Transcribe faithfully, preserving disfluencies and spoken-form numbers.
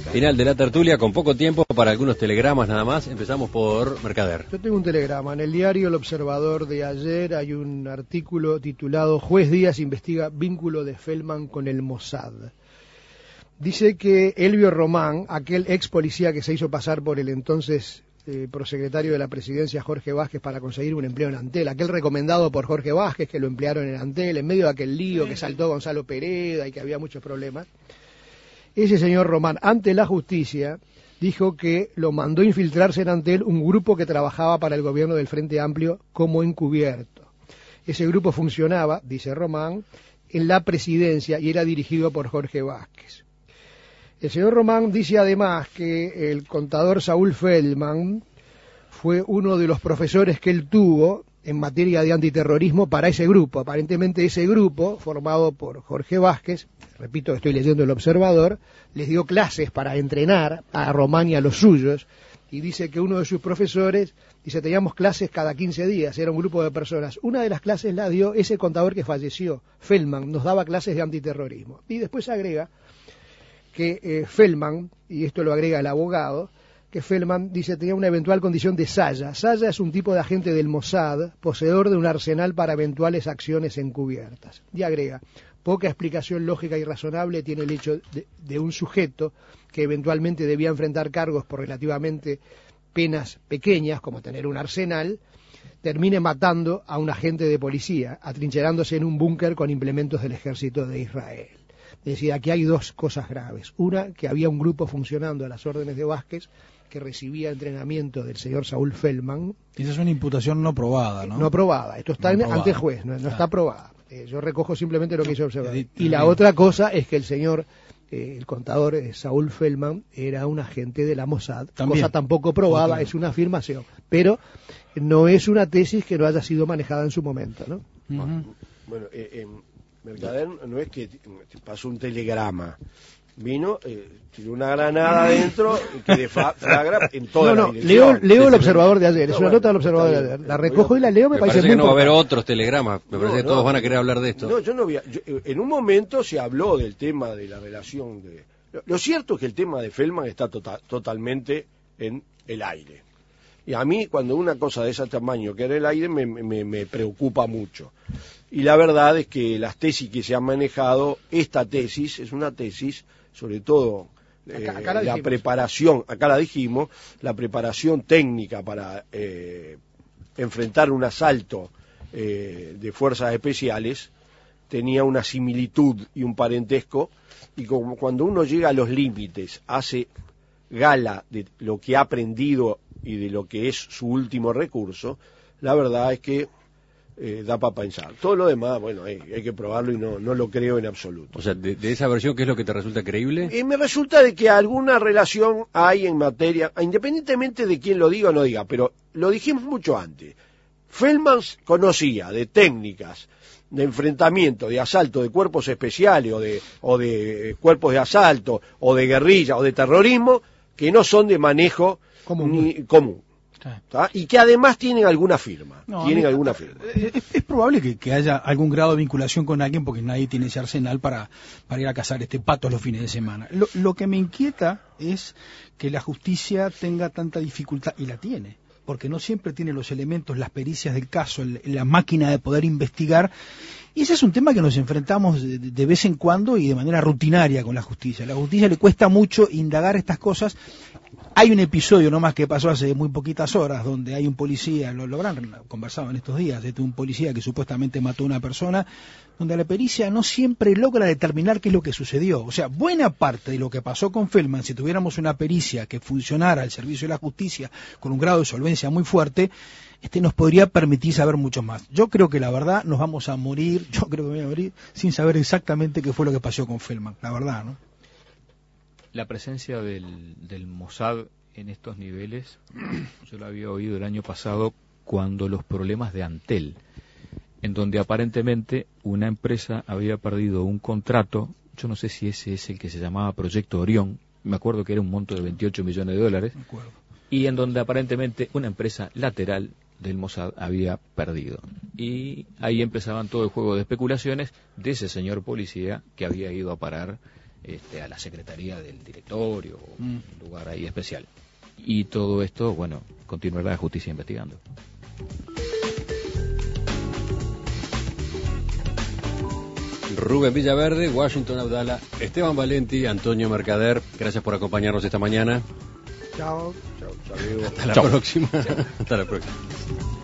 Final de la tertulia con poco tiempo para algunos telegramas nada más. Empezamos por Mercader. Yo tengo un telegrama. En el diario El Observador de ayer hay un artículo titulado Juez Díaz investiga vínculo de Feldman con el Mossad. Dice que Elvio Román, aquel ex policía que se hizo pasar por el entonces eh, prosecretario de la presidencia Jorge Vázquez para conseguir un empleo en Antel, aquel recomendado por Jorge Vázquez que lo emplearon en Antel en medio de aquel lío que saltó Gonzalo Pereda y que había muchos problemas. Ese señor Román, ante la justicia, dijo que lo mandó infiltrarse en Antel un grupo que trabajaba para el gobierno del Frente Amplio como encubierto. Ese grupo funcionaba, dice Román, en la presidencia y era dirigido por Jorge Vázquez. El señor Román dice además que el contador Saúl Feldman fue uno de los profesores que él tuvo en materia de antiterrorismo para ese grupo. Aparentemente ese grupo, formado por Jorge Vázquez, repito que estoy leyendo El Observador, les dio clases para entrenar a Román y a los suyos, y dice que uno de sus profesores, dice, teníamos clases cada quince días, era un grupo de personas. Una de las clases la dio ese contador que falleció, Feldman, nos daba clases de antiterrorismo. Y después agrega que eh, Feldman, y esto lo agrega el abogado, que Feldman, dice, tenía una eventual condición de Saya. Saya es un tipo de agente del Mossad, poseedor de un arsenal para eventuales acciones encubiertas. Y agrega, poca explicación lógica y razonable tiene el hecho de, de un sujeto que eventualmente debía enfrentar cargos por relativamente penas pequeñas, como tener un arsenal, termine matando a un agente de policía, atrincherándose en un búnker con implementos del ejército de Israel. Es decir, aquí hay dos cosas graves. Una, que había un grupo funcionando a las órdenes de Vázquez que recibía entrenamiento del señor Saúl Feldman. Esa es una imputación no probada, ¿no? No probada. Esto está no en, probada. ante juez, no, no Claro. está probada. Eh, yo recojo simplemente lo que hizo observar. Sí, Y la bien. otra cosa es que el señor, eh, el contador eh, Saúl Feldman, era un agente de la Mossad. También. Cosa tampoco probada, Otra. es una afirmación. Pero no es una tesis que no haya sido manejada en su momento, ¿no? Uh-huh. Bueno, eh, eh, Mercader no es que te pasó un telegrama, vino, eh, tiró una granada adentro y que deflagra en toda No, la no, dirección. leo, leo Sí, el sí. Observador de ayer, No, es una bueno, nota del Observador de está ayer. bien. La recojo y la leo, me, Me parece, parece muy que no va a haber importante. otros telegramas. Me parece No, que todos no. van a querer hablar de esto. No, yo no vi. yo- en un momento se habló del tema de la relación de. Lo, lo cierto es que el tema de Feldman está tota- totalmente en el aire. Y a mí, cuando una cosa de ese tamaño queda en el aire, me, me, me preocupa mucho. Y la verdad es que las tesis que se han manejado, esta tesis es una tesis, sobre todo eh, Acá- acá la la dijimos. preparación, acá la dijimos, la preparación técnica para eh, enfrentar un asalto eh, de fuerzas especiales, tenía una similitud y un parentesco, y como cuando uno llega a los límites, hace gala de lo que ha aprendido y de lo que es su último recurso, la verdad es que eh, da para pensar. Todo lo demás, bueno, hay, hay que probarlo y no, no lo creo en absoluto. O sea, de, de esa versión, ¿qué es lo que te resulta creíble? Y me resulta de que alguna relación hay en materia, independientemente de quién lo diga o no diga, pero lo dijimos mucho antes. Feldman conocía de técnicas de enfrentamiento, de asalto de cuerpos especiales o de, o de cuerpos de asalto o de guerrilla o de terrorismo que no son de manejo Común. ni común. Claro. ¿Tá? Y que además tienen alguna firma. No, tienen a mí- alguna firma. Es, es probable que, que haya algún grado de vinculación con alguien porque nadie tiene ese arsenal para, para ir a cazar este pato los fines de semana. Lo, lo que me inquieta es que la justicia tenga tanta dificultad, y la tiene, porque no siempre tiene los elementos, las pericias del caso, el- la máquina de poder investigar. Y ese es un tema que nos enfrentamos de, de vez en cuando y de manera rutinaria con la justicia. A la justicia le cuesta mucho indagar estas cosas. Hay un episodio nomás que pasó hace muy poquitas horas donde hay un policía, lo, lo habrán conversado en estos días, este, un policía que supuestamente mató a una persona, donde la pericia no siempre logra determinar qué es lo que sucedió. O sea, buena parte de lo que pasó con Feldman, si tuviéramos una pericia que funcionara al servicio de la justicia con un grado de solvencia muy fuerte, este nos podría permitir saber mucho más. Yo creo que la verdad nos vamos a morir, yo creo que me voy a morir sin saber exactamente qué fue lo que pasó con Feldman, la verdad, ¿no? La presencia del, del Mossad en estos niveles, yo lo había oído el año pasado cuando los problemas de Antel, en donde aparentemente una empresa había perdido un contrato, yo no sé si ese es el que se llamaba Proyecto Orión, me acuerdo que era un monto de veintiocho millones de dólares, De acuerdo. y en donde aparentemente una empresa lateral del Mossad había perdido. Y ahí empezaban todo el juego de especulaciones de ese señor policía que había ido a parar este, a la secretaría del directorio, Mm. un lugar ahí especial. Y todo esto, bueno, continuará la justicia investigando. Rubén Villaverde, Washington Abdala, Esteban Valenti, Antonio Mercader, gracias por acompañarnos esta mañana. Chao. Chau, saludos. Hasta la Chao. próxima. Hasta la próxima.